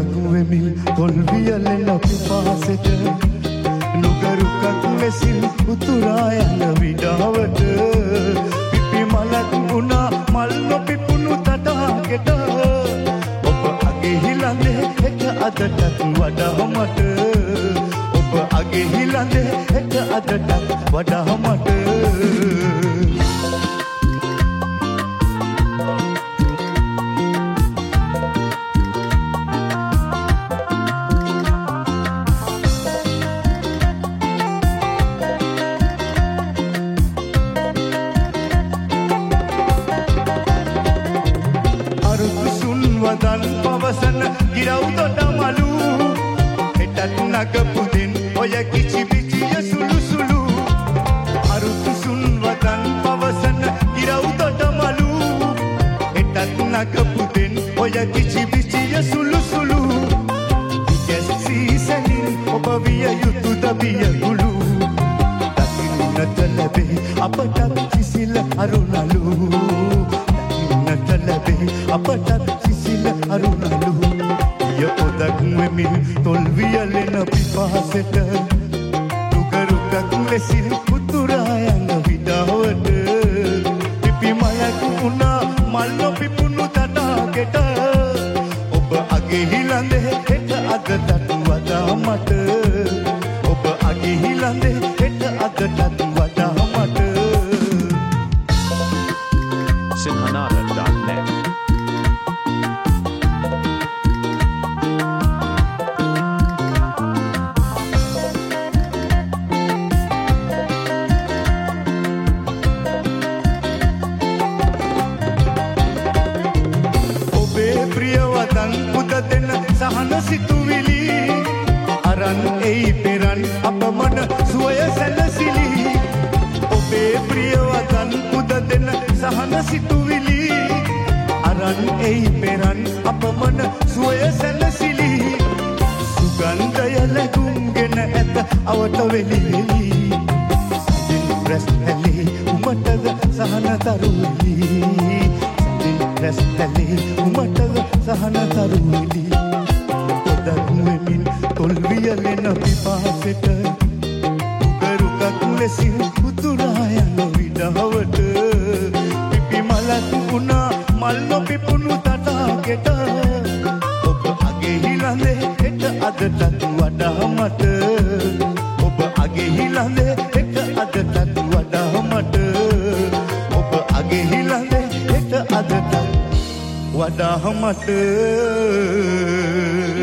පොදක් වෙමින් තොල් වියලෙන පිපාසෙට නුගරුකක් ලෙසින් උතුරා යන විඩාවට පිපි මලක් වුණා මල් නොපිපුණු තටාකෙට ඔබ අගේ හිලඳේ එක අදටත් වඩා මට ඔබ අගේ හිලඳේ එක අදටත් වඩා මට වදන් පවසන ගිරව් දොඩ මලු හෙටත් නගපුදෙන් ඔය කිචි පිචිය සුළු සුළු අරුතු සුන් වදන් පවසන ගිරව් දොඩ මලු හෙටත් නගපුදෙන් ඔය කිචි පිචිය සුළු සුළු ගැස්සී සැනින් ඔබ විය යුතු දබිය ගුළු දකින්නට ලැබේ අපට සිසිල අරුණලු දකින්නට ලැබේ අපට අරුණලු ය පොදක් වෙමින් තොල් වියලෙන පිපාසෙට නුගරුකක් ලෙසින් උතුරා යන විඩාවට පිපි මලක් වුණා මල් නොපිපුණු තටාකෙට ඔබ අගේ හිලඳේ හෙට අදටත් වඩා මට ඔබ අගේ හිලඳේ හෙට අදටත් වඩා මට sinhanada.net සහන සිතුවිලි අරන් එයි පෙරන් අප මන සුවය සැලසිලි ඔබේ ප්‍රිය වදන් පුද දෙන සහන සිතුවිලි අරන් එයි පෙරන් අප මන සුවය සැලසිලි සුගන්ධය ලැබුම්ගෙන ඇත අවට වෙලි වෙලි සදින් රැස් හැලි උමටද සහන තරුවිලි සදින් රැස් හැලි උමටද සහන තරුවිලි තොල් වියලෙන පිපාසෙට නුගරුකක් ලෙසින් උතුරා යන විඩාවට පිපි මලක් වුණා මල් නොපිපුණු තටාකෙට ඔබ අගේ හිලඳේ හෙට අදටත් වඩා මට ඔබ අගේ හිලඳේ හෙට අදටත් වඩා මට ඔබ අගේ හිලඳේ හෙට අදටත් වඩා මට